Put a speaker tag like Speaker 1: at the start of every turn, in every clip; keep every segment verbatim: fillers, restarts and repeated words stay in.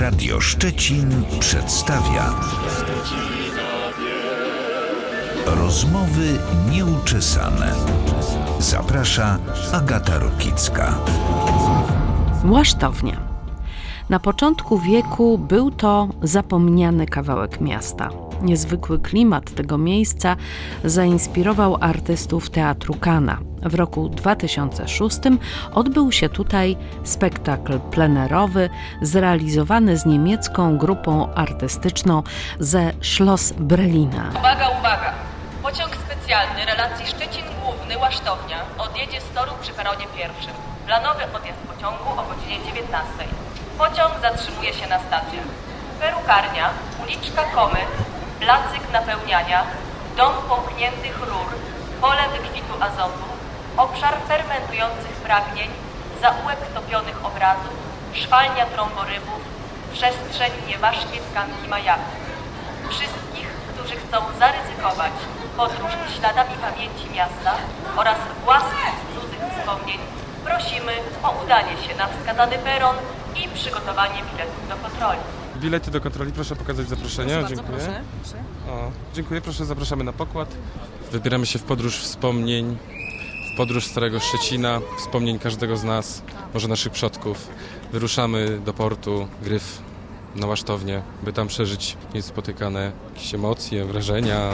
Speaker 1: Radio Szczecin przedstawia Rozmowy nieuczesane. Zaprasza Agata Rokicka.
Speaker 2: Łasztownia. Na początku wieku był to zapomniany kawałek miasta. Niezwykły klimat tego miejsca zainspirował artystów Teatru Kana. W roku dwa tysiące szóstym odbył się tutaj spektakl plenerowy zrealizowany z niemiecką grupą artystyczną ze Schloss Brelina.
Speaker 3: Uwaga, uwaga! Pociąg specjalny relacji Szczecin Główny Łasztownia odjedzie z toru przy peronie pierwszym. Planowy odjazd pociągu o godzinie dziewiętnastej. Pociąg zatrzymuje się na stacjach: perukarnia, uliczka Komy, placyk napełniania, dom połkniętych rur, pole wykwitu azotu, obszar fermentujących pragnień, zaułek topionych obrazów, szwalnia trąborybów, przestrzeń nieważkie tkanki majaku. Wszystkich, którzy chcą zaryzykować podróż śladami pamięci miasta oraz własnych cudzych wspomnień, prosimy o udanie się na wskazany peron i przygotowanie biletów do kontroli.
Speaker 4: Bilety do kontroli, proszę pokazać zaproszenie.
Speaker 3: Proszę
Speaker 4: dziękuję.
Speaker 3: bardzo, proszę, proszę.
Speaker 4: O, dziękuję, proszę, zapraszamy na pokład. Wybieramy się w podróż wspomnień, w podróż Starego Szczecina, wspomnień każdego z nas, może naszych przodków. Wyruszamy do portu Gryf na Łasztownię, by tam przeżyć niespotykane jakieś emocje, wrażenia.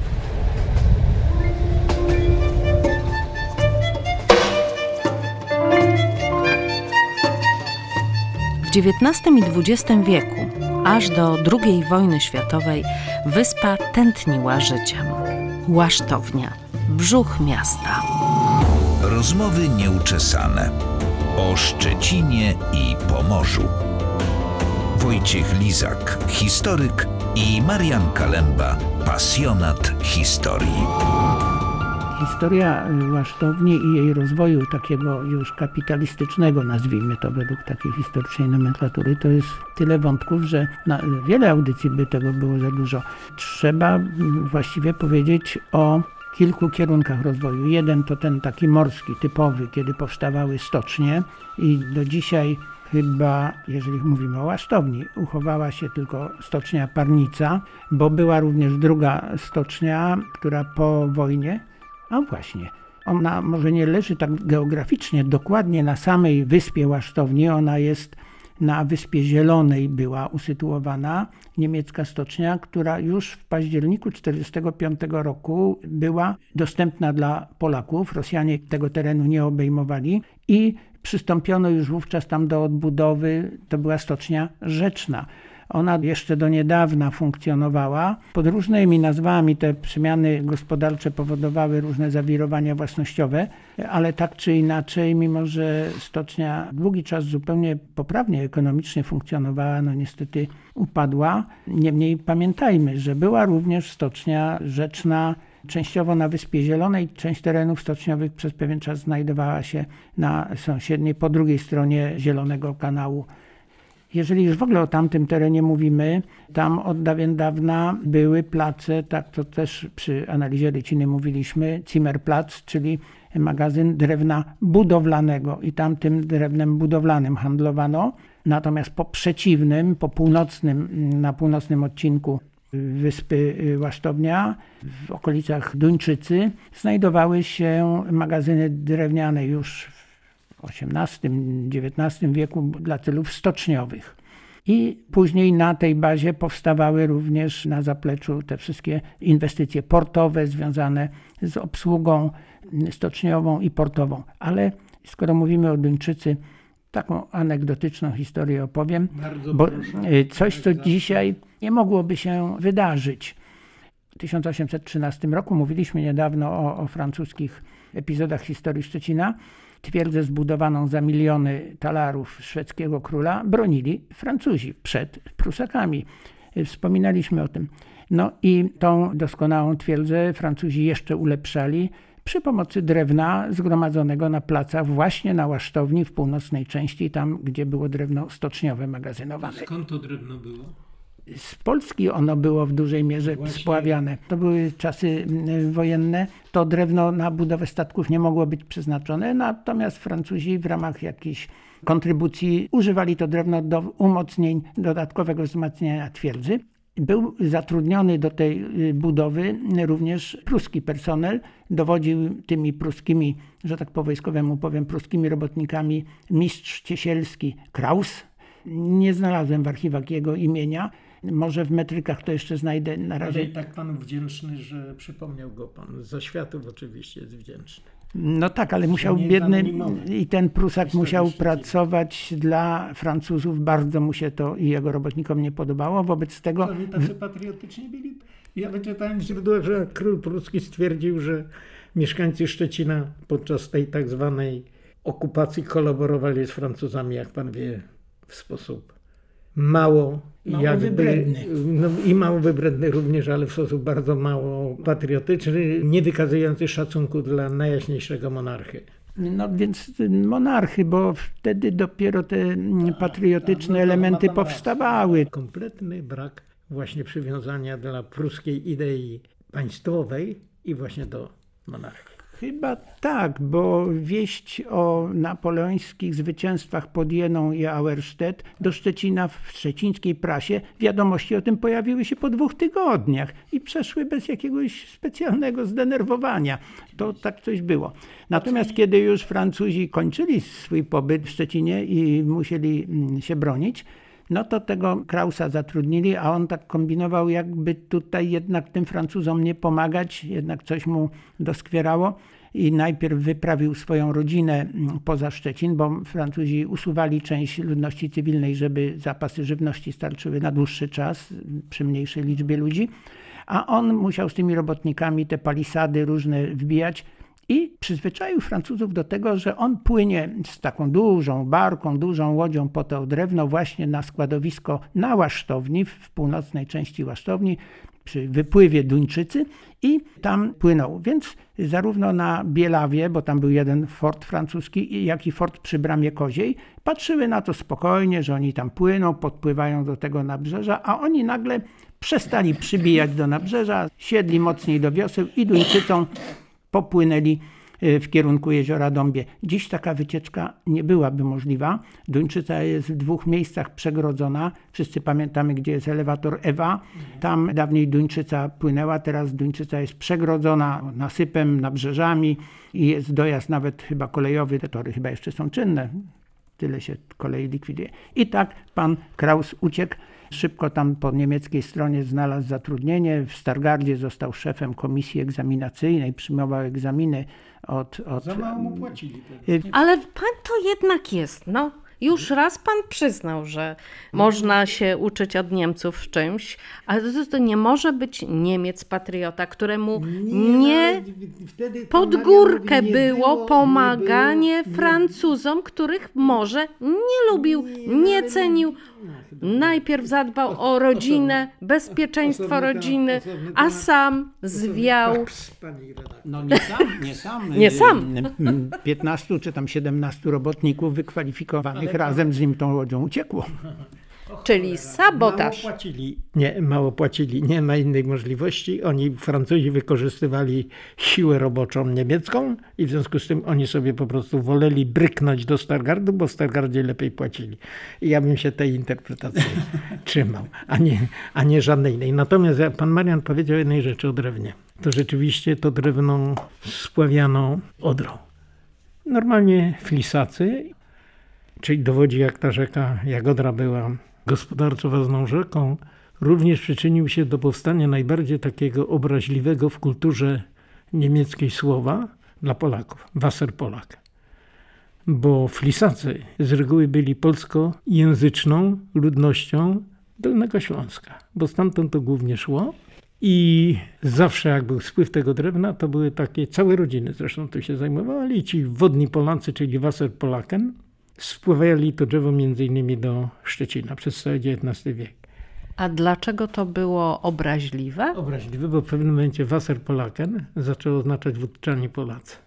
Speaker 2: W dziewiętnastym i dwudziestym wieku, aż do drugiej wojny światowej, wyspa tętniła życiem. Łasztownia, brzuch miasta.
Speaker 1: Rozmowy nieuczesane o Szczecinie i Pomorzu. Wojciech Lizak, historyk, i Marian Kalemba, pasjonat historii.
Speaker 5: Historia Łasztowni i jej rozwoju takiego już kapitalistycznego, nazwijmy to według takiej historycznej nomenklatury, to jest tyle wątków, że na wiele audycji by tego było za dużo. Trzeba właściwie powiedzieć o kilku kierunkach rozwoju. Jeden to ten taki morski, typowy, kiedy powstawały stocznie i do dzisiaj chyba, jeżeli mówimy o Łasztowni, uchowała się tylko stocznia Parnica, bo była również druga stocznia, która po wojnie, a właśnie, ona może nie leży tak geograficznie dokładnie na samej wyspie Łasztowni, ona jest na Wyspie Zielonej była usytuowana niemiecka stocznia, która już w październiku tysiąc dziewięćset czterdziestego piątego roku była dostępna dla Polaków. Rosjanie tego terenu nie obejmowali i przystąpiono już wówczas tam do odbudowy. To była stocznia rzeczna. Ona jeszcze do niedawna funkcjonowała. Pod różnymi nazwami te przemiany gospodarcze powodowały różne zawirowania własnościowe, ale tak czy inaczej, mimo że stocznia długi czas zupełnie poprawnie ekonomicznie funkcjonowała, no niestety upadła. Niemniej pamiętajmy, że była również stocznia rzeczna, częściowo na Wyspie Zielonej. Część terenów stoczniowych przez pewien czas znajdowała się na sąsiedniej, po drugiej stronie Zielonego Kanału. Jeżeli już w ogóle o tamtym terenie mówimy, tam od dawien dawna były place, tak to też przy analizie Ryciny mówiliśmy, Zimmerplatz, czyli magazyn drewna budowlanego i tam tym drewnem budowlanym handlowano. Natomiast po przeciwnym, po północnym, na północnym odcinku wyspy Łasztownia, w okolicach Duńczycy, znajdowały się magazyny drewniane już w osiemnastym dziewiętnastym wieku dla celów stoczniowych. I później na tej bazie powstawały również na zapleczu te wszystkie inwestycje portowe związane z obsługą stoczniową i portową. Ale skoro mówimy o Duńczycy, taką anegdotyczną historię opowiem, bardzo bo proszę. Coś, co dzisiaj nie mogłoby się wydarzyć. W tysiąc osiemset trzynastym roku mówiliśmy niedawno o, o francuskich epizodach historii Szczecina. Twierdzę zbudowaną za miliony talarów szwedzkiego króla bronili Francuzi przed Prusakami. Wspominaliśmy o tym. No i tą doskonałą twierdzę Francuzi jeszcze ulepszali przy pomocy drewna zgromadzonego na placach właśnie na Łasztowni w północnej części, tam gdzie było drewno stoczniowe magazynowane.
Speaker 6: Skąd to drewno było?
Speaker 5: Z Polski ono było w dużej mierze
Speaker 6: Właśnie.
Speaker 5: spławiane. To były czasy wojenne. To drewno na budowę statków nie mogło być przeznaczone, natomiast Francuzi w ramach jakiejś kontrybucji używali to drewno do umocnień, dodatkowego wzmacniania twierdzy. Był zatrudniony do tej budowy również pruski personel. Dowodził tymi pruskimi, że tak po wojskowemu powiem, pruskimi robotnikami mistrz ciesielski Kraus. Nie znalazłem w archiwach jego imienia. Może w metrykach to jeszcze znajdę na razie.
Speaker 6: Ale i tak panu wdzięczny, że przypomniał go pan. Za światów oczywiście jest wdzięczny.
Speaker 5: No tak, ale musiał
Speaker 6: nie
Speaker 5: biedny
Speaker 6: zanonimował.
Speaker 5: i ten Prusak
Speaker 6: Historii
Speaker 5: musiał
Speaker 6: Szczecina.
Speaker 5: pracować dla Francuzów. Bardzo mu się to i jego robotnikom nie podobało. Wobec tego
Speaker 6: Oni tacy patriotyczni byli. Ja wyczytałem w źródłach, że król pruski stwierdził, że mieszkańcy Szczecina podczas tej tak zwanej okupacji kolaborowali z Francuzami, jak pan wie, w sposób mało,
Speaker 5: Mało
Speaker 6: jakby,
Speaker 5: wybredny.
Speaker 6: no i mało wybredny również, ale w sposób bardzo mało patriotyczny, nie wykazujący szacunku dla najjaśniejszego monarchy.
Speaker 5: no więc monarchy, bo wtedy dopiero te patriotyczne
Speaker 6: No to
Speaker 5: elementy
Speaker 6: ma pan rację.
Speaker 5: powstawały.
Speaker 6: Kompletny brak właśnie przywiązania dla pruskiej idei państwowej i właśnie do monarchii.
Speaker 5: Chyba tak, bo wieść o napoleońskich zwycięstwach pod Jeną i Auerstedt do Szczecina w szczecińskiej prasie wiadomości o tym pojawiły się po dwóch tygodniach i przeszły bez jakiegoś specjalnego zdenerwowania. To tak coś było. Natomiast kiedy już Francuzi kończyli swój pobyt w Szczecinie i musieli się bronić, no to tego Krausa zatrudnili, a on tak kombinował, jakby tutaj jednak tym Francuzom nie pomagać, jednak coś mu doskwierało i najpierw wyprawił swoją rodzinę poza Szczecin, bo Francuzi usuwali część ludności cywilnej, żeby zapasy żywności starczyły na dłuższy czas przy mniejszej liczbie ludzi, a on musiał z tymi robotnikami te palisady różne wbijać. I przyzwyczaił Francuzów do tego, że on płynie z taką dużą barką, dużą łodzią po to drewno właśnie na składowisko na Łasztowni, w północnej części Łasztowni, przy wypływie Duńczycy i tam płynął. Więc zarówno na Bielawie, bo tam był jeden fort francuski, jak i fort przy Bramie Koziej, patrzyły na to spokojnie, że oni tam płyną, podpływają do tego nabrzeża, a oni nagle przestali przybijać do nabrzeża, siedli mocniej do wioseł i Duńczycą popłynęli w kierunku jeziora Dąbie. Dziś taka wycieczka nie byłaby możliwa. Duńczyca jest w dwóch miejscach przegrodzona. Wszyscy pamiętamy, gdzie jest elewator Ewa. Tam dawniej Duńczyca płynęła, teraz Duńczyca jest przegrodzona nasypem, nabrzeżami i jest dojazd nawet chyba kolejowy. Te tory chyba jeszcze są czynne. Tyle się kolei likwiduje. I tak pan Kraus uciekł. Szybko tam po niemieckiej stronie znalazł zatrudnienie. W Stargardzie został szefem komisji egzaminacyjnej, przyjmował egzaminy od... od
Speaker 6: Za mało mu płacili.
Speaker 2: Ale pan to jednak jest, no. Już raz pan przyznał, że można się uczyć od Niemców w czymś, ale to, to nie może być Niemiec patriota, któremu nie
Speaker 6: wtedy
Speaker 2: pod
Speaker 6: Maria
Speaker 2: górkę
Speaker 6: mówi, nie
Speaker 2: było
Speaker 6: było,
Speaker 2: pomaganie
Speaker 6: nie było, nie-
Speaker 2: Francuzom, których może nie lubił,
Speaker 6: Nie,
Speaker 2: nie
Speaker 6: ale
Speaker 2: cenił.
Speaker 6: no, chyba nie.
Speaker 2: Najpierw zadbał o rodzinę, bezpieczeństwo
Speaker 6: osobny temat,
Speaker 2: rodziny,
Speaker 6: osobny
Speaker 2: a
Speaker 6: temat.
Speaker 2: sam zwiał.
Speaker 6: Faks, pani redaktor.
Speaker 5: No nie sam, nie sam.
Speaker 2: Nie sam.
Speaker 5: piętnastu czy tam siedemnastu robotników wykwalifikowanych
Speaker 6: Ale-
Speaker 5: razem z nim tą łodzią uciekło.
Speaker 2: Czyli sabotaż.
Speaker 6: Mało płacili. Nie, mało płacili. Nie ma innej możliwości. Oni, Francuzi, wykorzystywali siłę roboczą niemiecką i w związku z tym oni sobie po prostu woleli bryknąć do Stargardu, bo w Stargardzie lepiej płacili. I ja bym się tej interpretacji trzymał, a nie, a nie żadnej innej. Natomiast jak pan Marian powiedział jednej rzeczy o drewnie. To rzeczywiście to drewno spławiano Odrą. Normalnie flisacy, czyli dowodzi jak ta rzeka, jak Odra była gospodarczo ważną rzeką, również przyczynił się do powstania najbardziej takiego obraźliwego w kulturze niemieckiej słowa dla Polaków, Wasserpolak. Bo flisacy z reguły byli polskojęzyczną ludnością Dolnego Śląska, bo stamtąd to głównie szło. I zawsze jak był spływ tego drewna, to były takie, całe rodziny zresztą tym się zajmowali, ci wodni Polacy, czyli Wasserpolaken, spływali to drzewo między innymi do Szczecina przez cały dziewiętnasty wiek.
Speaker 2: A dlaczego to było obraźliwe?
Speaker 6: Obraźliwy, bo w pewnym momencie Wasserpolaken zaczęło oznaczać wódczani Polacy.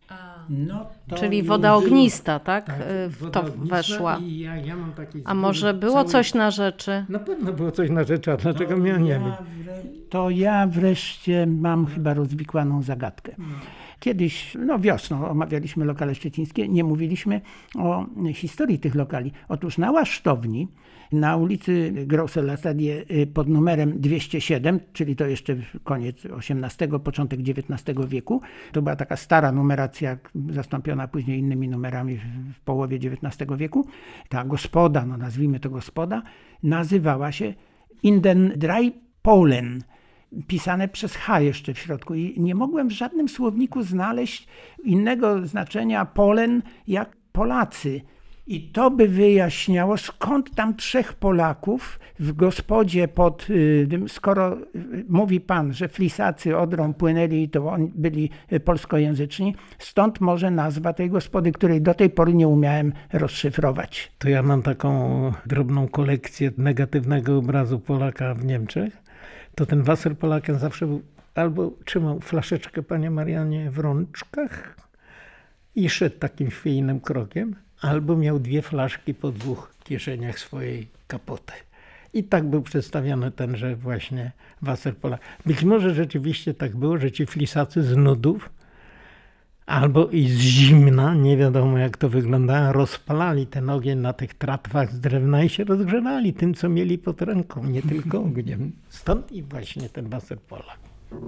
Speaker 5: No, to
Speaker 2: Czyli woda ognista, tak?
Speaker 6: Tak,
Speaker 2: W
Speaker 6: woda
Speaker 2: to
Speaker 6: ognista
Speaker 2: weszła.
Speaker 6: I ja, ja mam taki
Speaker 2: A może było
Speaker 6: cały...
Speaker 2: coś na rzeczy?
Speaker 6: Na pewno było coś na rzeczy, a dlaczego miał nie wiem.
Speaker 5: To ja wreszcie mam chyba rozwikłaną zagadkę. Kiedyś, no wiosną, omawialiśmy lokale szczecińskie, nie mówiliśmy o historii tych lokali. Otóż na Łasztowni, na ulicy Grosse Latadie pod numerem dwieście siedem, czyli to jeszcze koniec osiemnastego, początek dziewiętnastego wieku, to była taka stara numeracja, zastąpiona później innymi numerami w połowie dziewiętnastego wieku. Ta gospoda, no nazwijmy to gospoda, nazywała się In den drei Polen. Pisane przez H jeszcze w środku i nie mogłem w żadnym słowniku znaleźć innego znaczenia Polen jak Polacy. I to by wyjaśniało, skąd tam trzech Polaków w gospodzie pod, skoro mówi pan, że Flisacy Odrą płynęli i to oni byli polskojęzyczni, stąd może nazwa tej gospody, której do tej pory nie umiałem rozszyfrować.
Speaker 6: To ja mam taką drobną kolekcję negatywnego obrazu Polaka w Niemczech. To ten Wasserpolaken zawsze był, albo trzymał flaszeczkę, panie Marianie, w rączkach i szedł takim chwiejnym krokiem, albo miał dwie flaszki po dwóch kieszeniach swojej kapoty. I tak był przedstawiony tenże właśnie Wasserpolaken. Być może rzeczywiście tak było, że ci Flisacy z nudów albo i z zimna, nie wiadomo jak to wyglądało, rozpalali ten ogień na tych tratwach z drewna i się rozgrzewali tym, co mieli pod ręką, nie tylko ogniem. Stąd i właśnie ten Wasserpolak.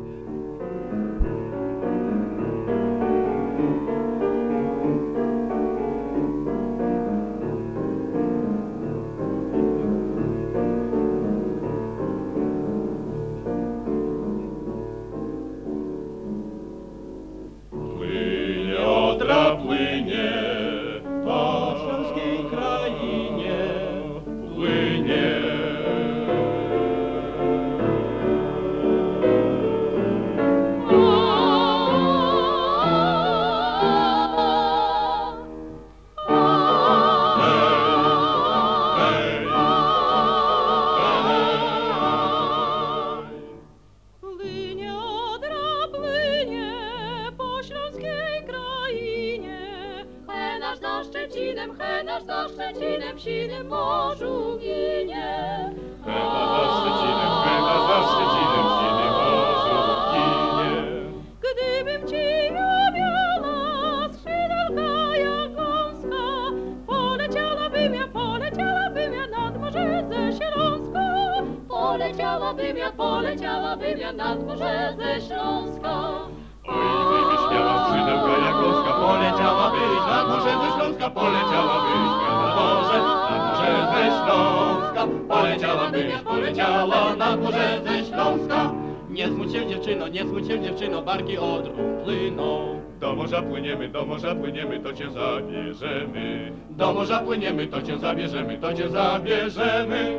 Speaker 7: Poleciałabym ja, poleciałabym ja nad morze ze Śląska.
Speaker 8: Oj, gdybyś miała skrzydełka jak gąska, poleciałabyś nad morze ze Śląska, poleciałabyś nad morze, nad morze ze Śląska. Poleciałabyś, poleciała nad morze ze Śląska.
Speaker 9: Nie smuć się dziewczyno, nie smuć się dziewczyno, barki Odrą płyną.
Speaker 8: Do morza płyniemy, do morza płyniemy, to cię zabierzemy.
Speaker 9: Do morza płyniemy, to cię zabierzemy, to cię zabierzemy.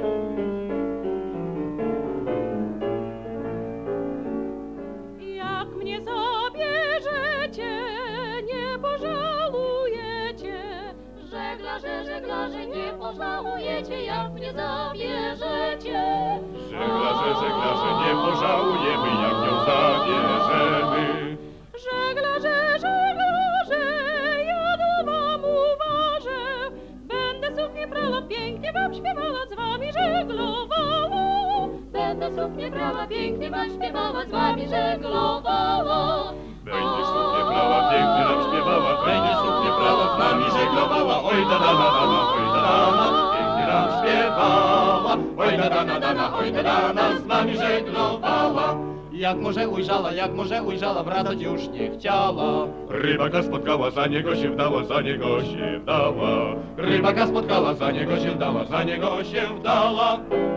Speaker 7: Jak mnie zabierzecie, nie pożałujecie. Żeglarze, żeglarze, nie pożałujecie, jak mnie zabierzecie.
Speaker 8: Żeglarze, żeglarze, nie pożałujemy, jak ją zabierzemy.
Speaker 7: Żeglarze, żeglarze, ja do wam uważę. Będę suknię brała, pięknie wam śpiewała, z wami żeglowała. Będę suknię brała, pięknie wam śpiewała, z wami żeglowała.
Speaker 8: Będziesz suknię brała, pięknie nam śpiewała, będziesz suknię brała, z nami żeglowała. Oj da da da da, oj da da, pięknie nam śpiewała. Oj da da da da, oj da da da, z nami żeglowała.
Speaker 9: Jak może ujrzała, jak może ujrzała, wracać już nie chciała.
Speaker 8: Rybaka spotkała, za niego się wdała, za niego się wdała.
Speaker 9: Rybaka spotkała, za niego się wdała, za niego się wdała.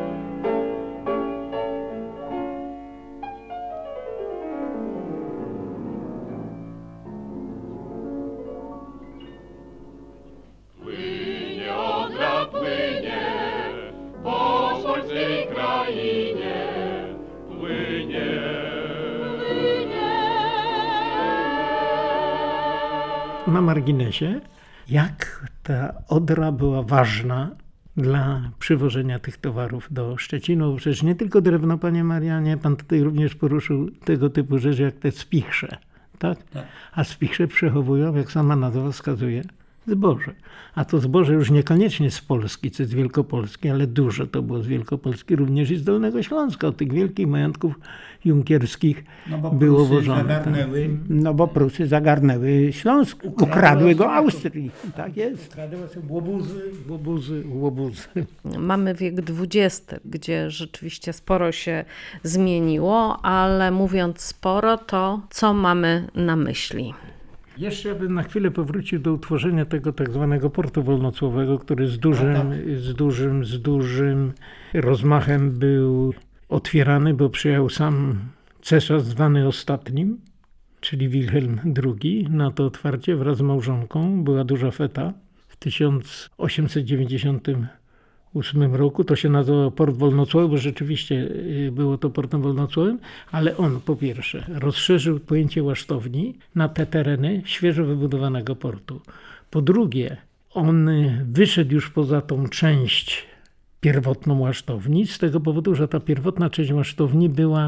Speaker 8: Płynie Odra, płynie po słońcej krainie. Płynie.
Speaker 6: Na marginesie, jak ta Odra była ważna dla przywożenia tych towarów do Szczecinu. Przecież nie tylko drewno, panie Marianie, pan tutaj również poruszył tego typu rzeczy jak te spichrze. tak? tak? A spichrze przechowują, jak sama nazwa wskazuje, zboże. A to zboże już niekoniecznie z Polski, czy z Wielkopolski, ale dużo to było z Wielkopolski, również i z Dolnego Śląska. Od tych wielkich majątków junkierskich
Speaker 5: no bo
Speaker 6: było
Speaker 5: Prusy
Speaker 6: wożone.
Speaker 5: zagarnęły, no bo Prusy zagarnęły Śląsk, ukradły, ukradły go Austrii. Tak jest.
Speaker 6: Ukradły sobie łobuzy, łobuzy, łobuzy.
Speaker 2: Mamy wiek dwudziesty, gdzie rzeczywiście sporo się zmieniło, ale mówiąc sporo, to co mamy na myśli?
Speaker 6: Jeszcze bym na chwilę powrócił do utworzenia tego tak zwanego portu wolnocłowego, który z dużym, tak. z dużym, z dużym rozmachem był otwierany, bo przyjechał sam cesarz zwany ostatnim, czyli Wilhelm drugi, na to otwarcie wraz z małżonką. Była duża feta w tysiąc osiemset dziewięćdziesiątym ósmym roku. To się nazywało Port Wolnocłowy, bo rzeczywiście było to portem wolnocłowym, ale on po pierwsze rozszerzył pojęcie łasztowni na te tereny świeżo wybudowanego portu. Po drugie, on wyszedł już poza tą część pierwotną łasztowni z tego powodu, że ta pierwotna część łasztowni była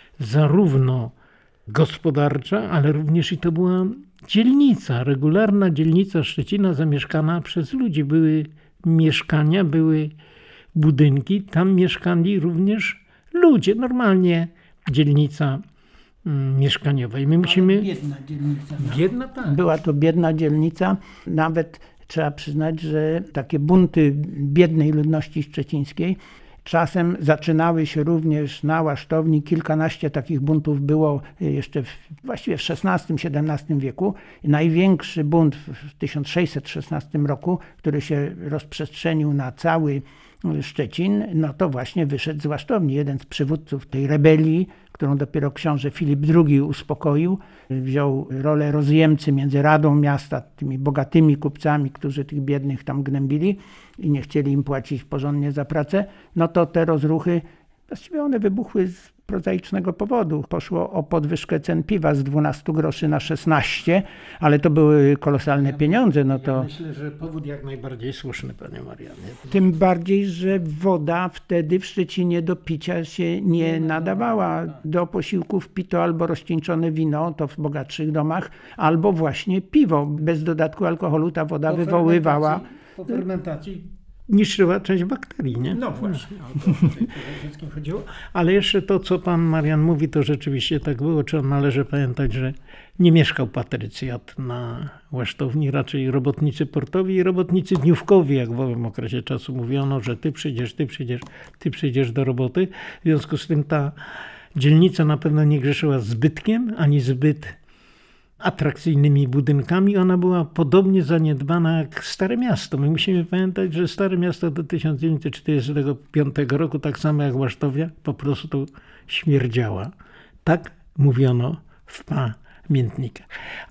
Speaker 6: zarówno gospodarcza, ale również i to była dzielnica, regularna dzielnica Szczecina zamieszkana przez ludzi. Były mieszkania, były budynki, tam mieszkali również ludzie, normalnie dzielnica mm, mieszkaniowa. I my musimy...
Speaker 5: Ale biedna dzielnica.
Speaker 6: Biedna, tak.
Speaker 5: Była to biedna dzielnica, nawet trzeba przyznać, że takie bunty biednej ludności szczecińskiej czasem zaczynały się również na łasztowni. Kilkanaście takich buntów było jeszcze w, właściwie w szesnastym siedemnastym wieku. Największy bunt w tysiąc sześćset szesnastym roku, który się rozprzestrzenił na cały Szczecin, no to właśnie wyszedł z łasztowni. Jeden z przywódców tej rebelii, którą dopiero książę Filip drugi uspokoił, wziął rolę rozjemcy między Radą Miasta, tymi bogatymi kupcami, którzy tych biednych tam gnębili i nie chcieli im płacić porządnie za pracę, no to te rozruchy, właściwie one wybuchły z prozaicznego powodu. Poszło o podwyżkę cen piwa z dwunastu groszy na szesnaście, ale to były kolosalne ja pieniądze. No to...
Speaker 6: Ja myślę, że powód jak najbardziej słuszny, panie Marianie.
Speaker 5: Tym bardziej, że woda wtedy w Szczecinie do picia się nie nadawała. Do posiłków pito albo rozcieńczone wino, to w bogatszych domach, albo właśnie piwo. Bez dodatku alkoholu ta woda po wywoływała...
Speaker 6: Po fermentacji niszczyła część bakterii, nie?
Speaker 5: No właśnie,
Speaker 6: o to tutaj wszystkim chodziło. Ale jeszcze to, co pan Marian mówi, to rzeczywiście tak było. Czy on należy pamiętać, że nie mieszkał patrycjat na łasztowni, raczej robotnicy portowi i robotnicy dniówkowi, jak w owym okresie czasu mówiono, że ty przyjdziesz, ty przyjdziesz, ty przyjdziesz do roboty. W związku z tym ta dzielnica na pewno nie grzeszyła zbytkiem, ani zbyt atrakcyjnymi budynkami. Ona była podobnie zaniedbana jak Stare Miasto. My musimy pamiętać, że Stare Miasto do tysiąc dziewięćset czterdziestego piątego roku, tak samo jak Łasztowia, po prostu śmierdziała. Tak mówiono w pamiętnikach.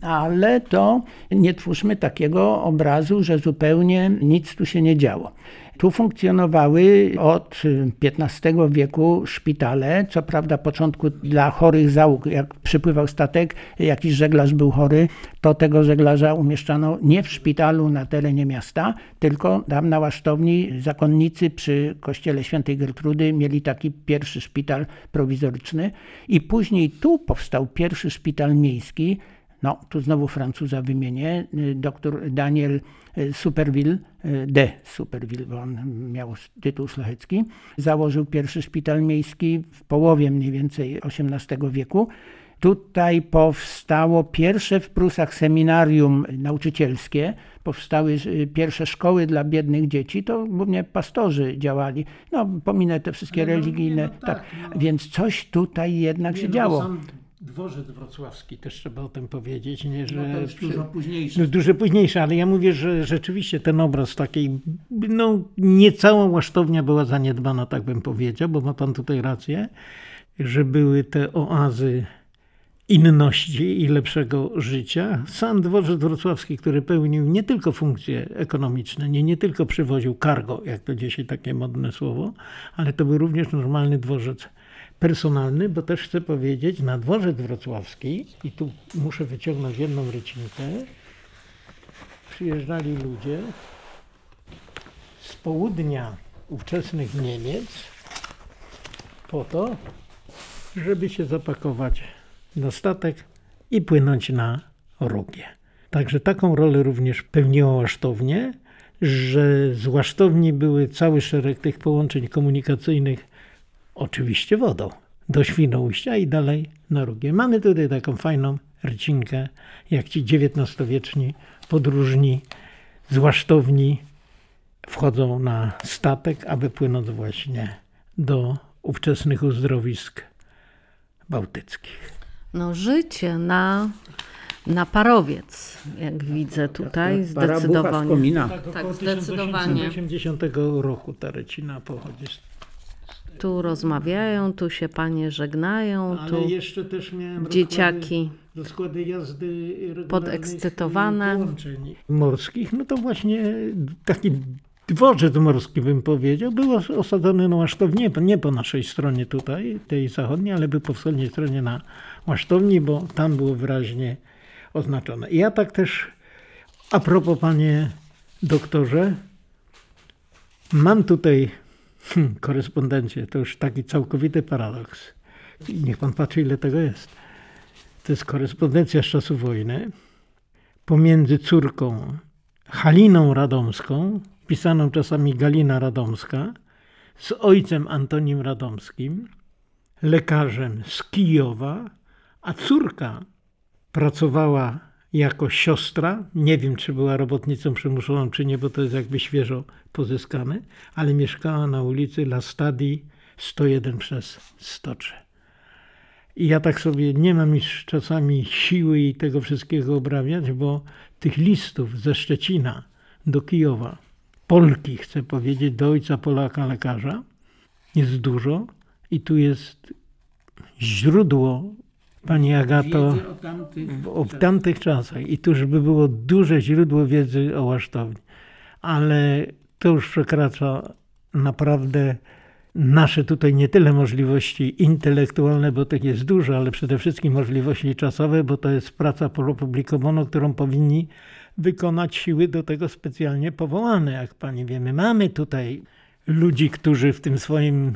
Speaker 5: Ale to nie twórzmy takiego obrazu, że zupełnie nic tu się nie działo. Tu funkcjonowały od piętnastego wieku szpitale, co prawda początku dla chorych załóg. Jak przypływał statek, jakiś żeglarz był chory, to tego żeglarza umieszczano nie w szpitalu na terenie miasta, tylko tam na łasztowni zakonnicy przy kościele świętej Gertrudy mieli taki pierwszy szpital prowizoryczny i później tu powstał pierwszy szpital miejski. No, tu znowu Francuza wymienię, dr Daniel Superville, de Superville, bo on miał tytuł szlachecki, założył pierwszy szpital miejski w połowie mniej więcej osiemnastego wieku. Tutaj powstało pierwsze w Prusach seminarium nauczycielskie, powstały pierwsze szkoły dla biednych dzieci, to głównie pastorzy działali. No, pominę te wszystkie no, religijne, no, tak, tak, no. Więc coś tutaj jednak nie, się no, działo.
Speaker 6: Dworzec wrocławski, też trzeba o tym powiedzieć, nie, że
Speaker 5: no to jest dużo późniejsze.
Speaker 6: No, dużo późniejsze, ale ja mówię, że rzeczywiście ten obraz takiej, no nie cała łasztownia była zaniedbana, tak bym powiedział, bo ma pan tutaj rację, że były te oazy inności i lepszego życia. Sam dworzec wrocławski, który pełnił nie tylko funkcje ekonomiczne, nie, nie tylko przywoził cargo, jak to dzisiaj takie modne słowo, ale to był również normalny dworzec personalny, bo też chcę powiedzieć, na dworzec wrocławski, i tu muszę wyciągnąć jedną rycinkę, przyjeżdżali ludzie z południa ówczesnych Niemiec po to, żeby się zapakować na statek i płynąć na Rugie. Także taką rolę również pełniła Łasztownie, że z Łasztowni były cały szereg tych połączeń komunikacyjnych, oczywiście wodą, do Świnoujścia i dalej na Rugie. Mamy tutaj taką fajną rycinkę, jak ci dziewiętnastowieczni podróżni z Łasztowni wchodzą na statek, aby płynąć właśnie do ówczesnych uzdrowisk bałtyckich.
Speaker 2: No życie na, na parowiec, jak widzę tutaj, zdecydowanie.
Speaker 5: wspomina.
Speaker 6: Tak,
Speaker 2: Tak,
Speaker 6: około
Speaker 2: zdecydowanie.
Speaker 6: tysiąc osiemset osiemdziesiątego roku ta rycina pochodzi.
Speaker 2: Tu rozmawiają, tu się panie żegnają,
Speaker 6: Ale
Speaker 2: tu
Speaker 6: jeszcze też miałem
Speaker 2: dzieciaki
Speaker 6: rozkłady, rozkłady jazdy regularnych
Speaker 2: podekscytowane.
Speaker 6: połączeń morskich. No to właśnie taki dworzec morski, bym powiedział, był osadzony na Łasztowni, nie, nie po naszej stronie tutaj, tej zachodniej, ale był po wschodniej stronie na Łasztowni, bo tam było wyraźnie oznaczone. I ja tak też, a propos, panie doktorze, mam tutaj hmm, korespondencję, to już taki całkowity paradoks. I niech pan patrzy, ile tego jest. To jest korespondencja z czasu wojny pomiędzy córką Haliną Radomską, pisaną czasami Galina Radomska, z ojcem Antonim Radomskim, lekarzem z Kijowa, a córka pracowała jako siostra, nie wiem, czy była robotnicą przymuszoną, czy nie, bo to jest jakby świeżo pozyskane, ale mieszkała na ulicy La Stadi sto jeden przez sto trzy. I ja tak sobie nie mam już czasami siły i tego wszystkiego obrabiać, bo tych listów ze Szczecina do Kijowa, Polki chcę powiedzieć, do ojca Polaka lekarza, jest dużo i tu jest źródło, pani Agato,
Speaker 5: o tamtych,
Speaker 6: o w tamtych czasach. I tu już by było duże źródło wiedzy o Łasztowni. Ale to już przekracza naprawdę nasze tutaj nie tyle możliwości intelektualne, bo tych jest dużo, ale przede wszystkim możliwości czasowe, bo to jest praca opublikowana, którą powinni wykonać siły do tego specjalnie powołane. Jak pani wiemy, mamy tutaj ludzi, którzy w tym swoim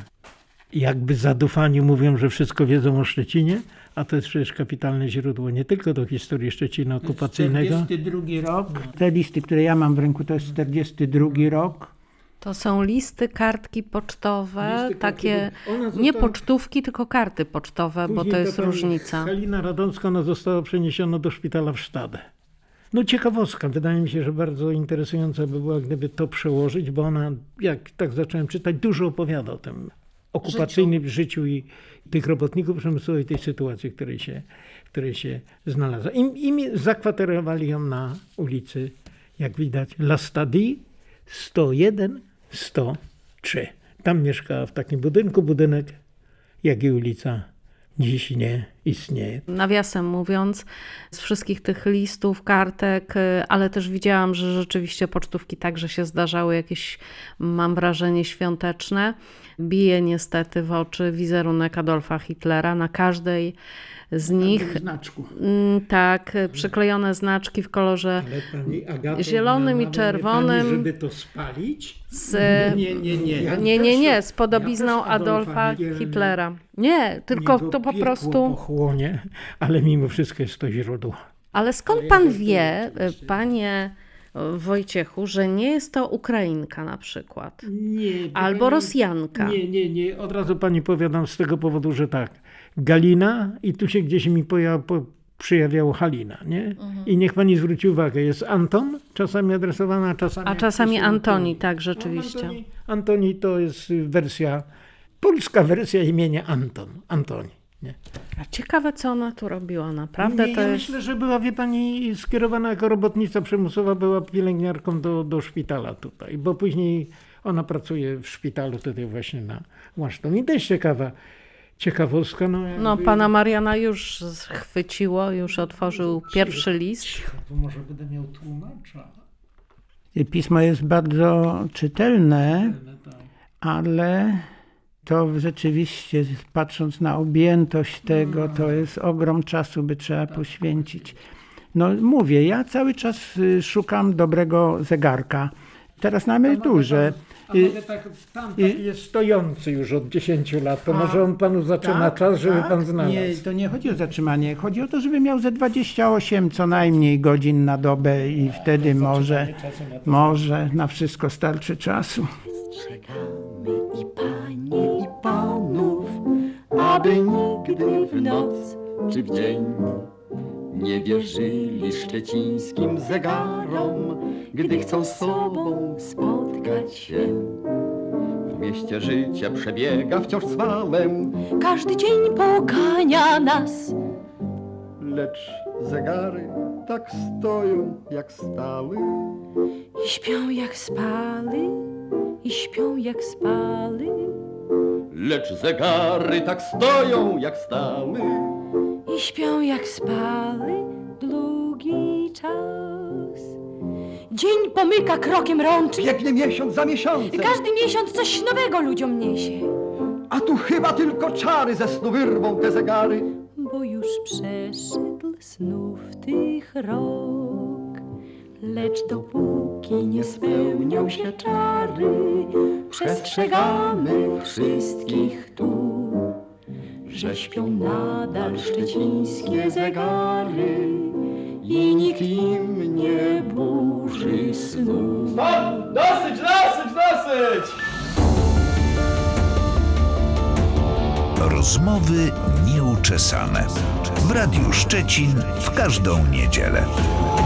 Speaker 6: jakby zadufaniu mówią, że wszystko wiedzą o Szczecinie, a to jest przecież kapitalne źródło nie tylko do historii Szczecina okupacyjnego.
Speaker 5: czterdziesty drugi rok. Te listy, które ja mam w ręku, to jest czterdziesty drugi rok.
Speaker 2: to są listy, kartki pocztowe,
Speaker 6: Listy,
Speaker 2: takie
Speaker 6: kartki, ona
Speaker 2: nie
Speaker 6: została-
Speaker 2: pocztówki, tylko karty pocztowe, bo
Speaker 6: Później
Speaker 2: to jest
Speaker 6: pani
Speaker 2: różnica.
Speaker 6: Halina Radomska, ona została przeniesiona do szpitala w Sztadę. No ciekawostka, wydaje mi się, że bardzo interesująca by była, gdyby to przełożyć, bo ona, jak tak zacząłem czytać, dużo opowiada o tym okupacyjnym życiu, życiu i tych robotników przemysłowych, tej sytuacji, w której się, w której się znalazła. I, i zakwaterowali ją na ulicy, jak widać, La Stadi sto jeden sto trzy. Tam mieszkała w takim budynku, budynek, jak i ulica dziś nie istnieje.
Speaker 2: Nawiasem mówiąc, z wszystkich tych listów, kartek, y, ale też widziałam, że rzeczywiście pocztówki także się zdarzały, jakieś, mam wrażenie, świąteczne. Bije niestety w oczy wizerunek Adolfa Hitlera na każdej z nich.
Speaker 5: Znaczku.
Speaker 2: Mm, Tak, przyklejone znaczki w kolorze
Speaker 6: Ale pani Agato,
Speaker 2: zielonym i
Speaker 6: namawia mnie
Speaker 2: czerwonym.
Speaker 6: Pani, żeby to spalić?
Speaker 2: z...
Speaker 5: Nie, nie, nie.
Speaker 6: Ja
Speaker 2: Nie, nie, nie, z
Speaker 6: Ja
Speaker 2: podobizną
Speaker 6: też Adolfa
Speaker 2: Adolfa
Speaker 6: Hitlera.
Speaker 2: Hitlera. Nie, tylko
Speaker 6: Niego
Speaker 2: to po
Speaker 6: piekło
Speaker 2: prostu...
Speaker 6: pochłonie, ale mimo wszystko jest to źródło.
Speaker 2: Ale skąd pan wie, panie Wojciechu, że nie jest to Ukrainka na przykład?
Speaker 6: Nie,
Speaker 2: Albo
Speaker 6: pani-
Speaker 2: Rosjanka.
Speaker 6: Nie, nie, nie. Od razu pani powiadam z tego powodu, że tak. Galina i tu się gdzieś mi poja, po, przyjawiało Halina, nie? I niech pani zwróci uwagę, jest Anton, czasami adresowana, a czasami...
Speaker 2: A czasami
Speaker 6: jest
Speaker 2: Antoni, tak, rzeczywiście.
Speaker 6: No, Antoni, Antoni to jest wersja, polska wersja imienia Anton, Antoni. Nie?
Speaker 2: A ciekawe, co ona tu robiła, naprawdę
Speaker 6: Nie,
Speaker 2: to
Speaker 6: ja
Speaker 2: jest...
Speaker 6: myślę, że była, wie pani, skierowana jako robotnica przymusowa, była pielęgniarką do, do szpitala tutaj, bo później ona pracuje w szpitalu tutaj właśnie na Łasztowni. To jest ciekawa ciekawostka. No, jakby...
Speaker 2: No, pana Mariana już chwyciło, już otworzył pierwszy list.
Speaker 6: Cicho, to może będę miał tłumacza.
Speaker 5: Pismo jest bardzo czytelne, ale to rzeczywiście, patrząc na objętość tego, to jest ogrom czasu, by trzeba poświęcić. No mówię, ja cały czas y, szukam dobrego zegarka. Teraz na emeryturze
Speaker 6: A może tak, pan taki jest stojący już od dziesięciu lat, to
Speaker 5: A,
Speaker 6: może on panu zatrzyma
Speaker 5: tak,
Speaker 6: czas, żeby
Speaker 5: tak?
Speaker 6: pan znalazł.
Speaker 5: Nie, to nie chodzi o zatrzymanie, chodzi o to, żeby miał ze dwadzieścia osiem co najmniej godzin na dobę i wtedy może, może na wszystko starczy czasu.
Speaker 10: Strzegamy i panie, i panów, aby nigdy w noc czy w dzień nie wierzyli szczecińskim zegarom, gdy chcą z sobą spotkać się. W mieście życie przebiega wciąż z wałem,
Speaker 7: Każdy dzień pogania nas.
Speaker 10: lecz zegary tak stoją jak stały.
Speaker 7: I śpią jak spali, i śpią jak spali.
Speaker 10: Lecz zegary tak stoją jak stały.
Speaker 7: I śpią jak spali długi czas. Dzień pomyka krokiem rączki.
Speaker 10: Biegnie miesiąc za miesiącem,
Speaker 7: Każdy miesiąc coś nowego ludziom niesie.
Speaker 10: a tu chyba tylko czary ze snu wyrwą te zegary.
Speaker 7: Bo już przeszedł snów tych rok. Lecz dopóki nie spełnią się czary, przestrzegamy wszystkich tu, że śpią nadal szczecińskie zegary i nikt im nie burzy snu.
Speaker 9: Stop! Dosyć, dosyć, dosyć!
Speaker 1: Rozmowy nieuczesane. W Radiu Szczecin w każdą niedzielę.